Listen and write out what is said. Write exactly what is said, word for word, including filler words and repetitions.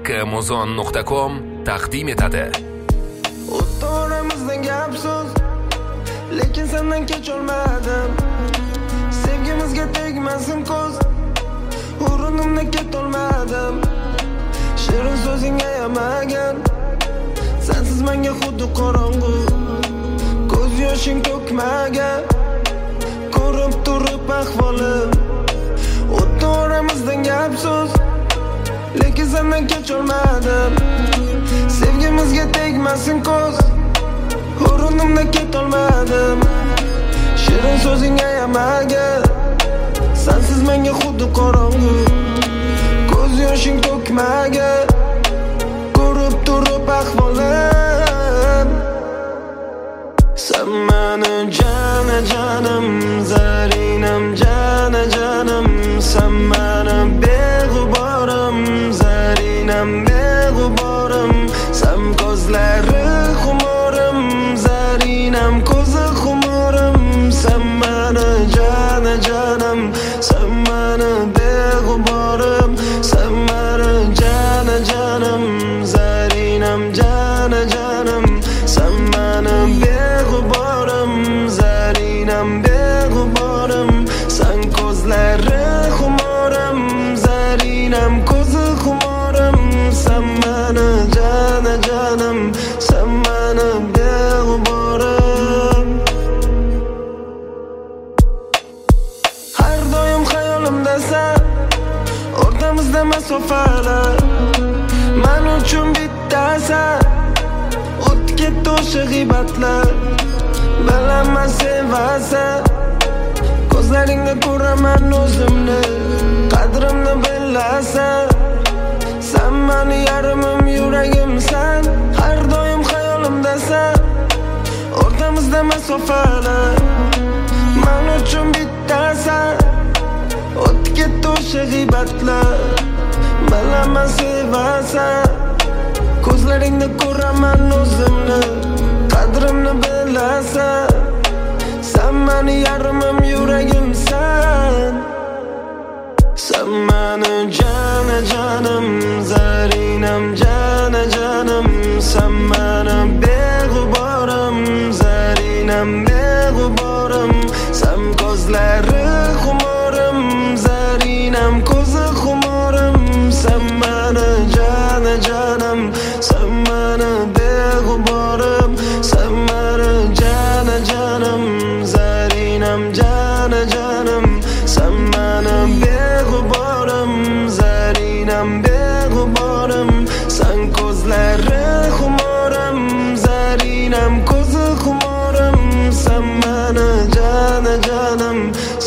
Muzon nuqta com taqdim etadi. O'rtamizda gap so'z, lekin sendan kecholmadim. Sevgimizga tegmasin ko'z, o'rnimda ketolmadim. Shirin so'zingga yamagan, sensiz menga xuddi qorong'u. Ko'z yoshing to'kmagan, ko'rib turib ahvolim. O'rtamizda gap so'z, lekin sendan kecholmadim. Sevgimizga tegmasin ko'z, o'rnimda ketolmadim. Shirin so'zingga yamagan, sensiz menga xuddi qorong'u. Ko'z yoshing to'kmagan, ko'rib turib ahvolim. Sen meni jana janim, zarinam jana janim. Sen meni beg'uborim, zarinam beg'uborim. Sen ko'zlari xumorim, zarinam ko'zi xumorim. Sen meni jana janim, sen meni beg'uborim. Sen meni jana janim, zarinam jana janim. Sen meni beg'uborim, zarinam beg'uborim. Sen ko'zlari xumorim, zarinam ko'zi xumorim. Sen meni jana janim, sen meni beg'uborim. Har doim xayolimdasan, o'rtamizda masofalar. Men uchun bittasan, o'tga to'shi g'iybatlar. Bilaman sevasan, ko'zlaringda ko'raman o'zimni. Qadrimni bilasan, sen meni yarimim, yuragimsan. Har doim xayolimdasan, o'rtamizda masofalar. Men uchun bittasan, o'tga to'shi g'iybatlar. Bilaman sevasan, ko'zlaringda ko'raman o'zimni. Qadrimni bilasan, sen meni yarimim, yuragimsan. Sen meni jana janim, zarinam jana janim. Sen meni beg'uborim, zarinam beg'uborim. Sen ko'zlari xumorim, zarinam ko'zi xumorim. Sen meni jana janim, sen meni beg'uborim. Sen meni jana janim, zarinam jana janim. Sen meni beg'uborim, zarinam beg'uborim. Sen ko'zlari xumorim, zarinam ko'zi xumorim. Sen meni jana janim,